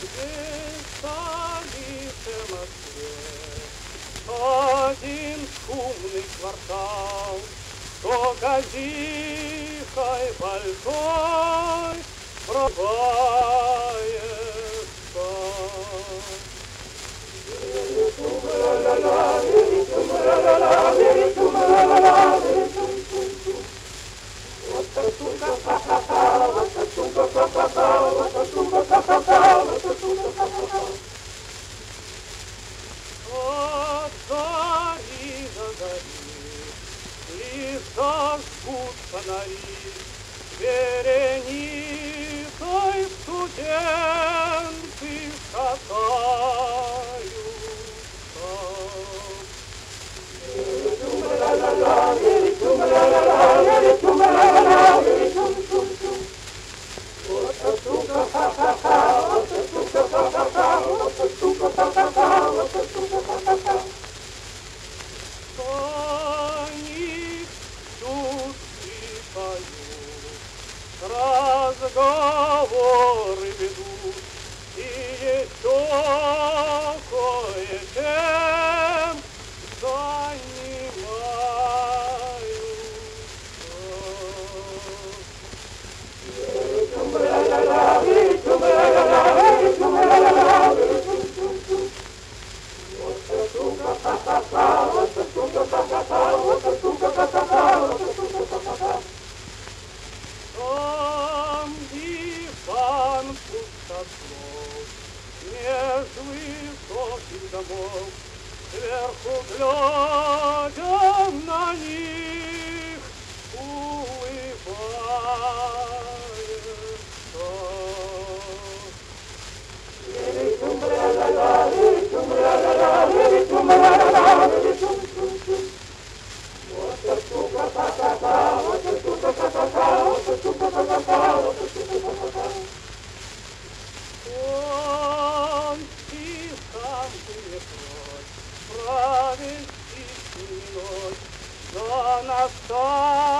Здесь, в столице Москве, один шумный квартал, что газихой большой пробивается. От зари до зари лишь зажгут фонари, вереницей студенты они чувстви поют, разговоры ведут, и еще кое-чем Там диван пустослов, меж высоких домов, сверху глядя на них, он тихом прочь провести ночь, да настал